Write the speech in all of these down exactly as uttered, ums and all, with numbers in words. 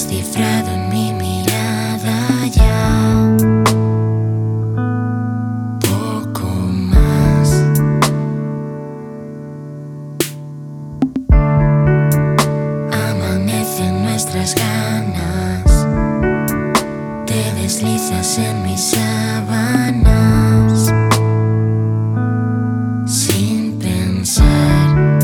descifrado en mi mirada ya. Poco más. Amanecen nuestras ganas, te deslizas en mis sábanas sin pensar.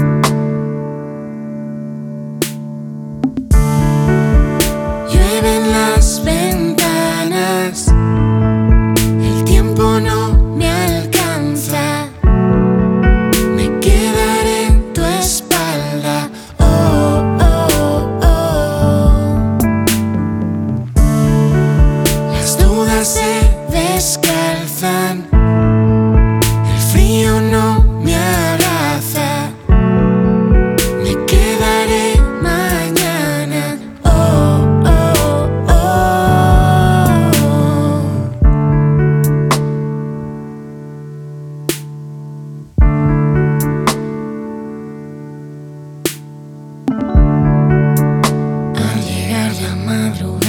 Llueven las ventanas, el tiempo no me alcanza, me quedaré en tu espalda. Oh, oh, oh. Las dudas se descalzan, el frío no me abraza, me quedaré mañana. Oh, oh, oh. Al llegar la madrugada,